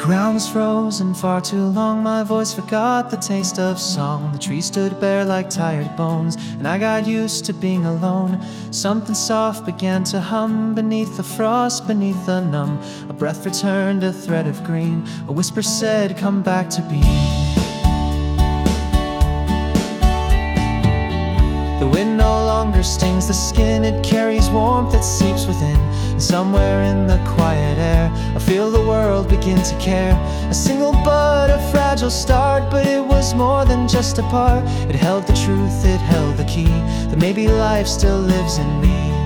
ground was frozen far too long. My voice forgot the taste of song. The tree stood bare like tired bones, and I got used to being alone. Something soft began to hum beneath the frost, beneath the numb. A breath returned a thread of green. A whisper said, come back to be. The wind no longer stings the skin. It carries warmth that seeps within. And somewhere in the quiet air, I feel the world begin to care. A single bud, a fragile start, but it was more than just a part. It held the truth, it held the key, that maybe life still lives in me.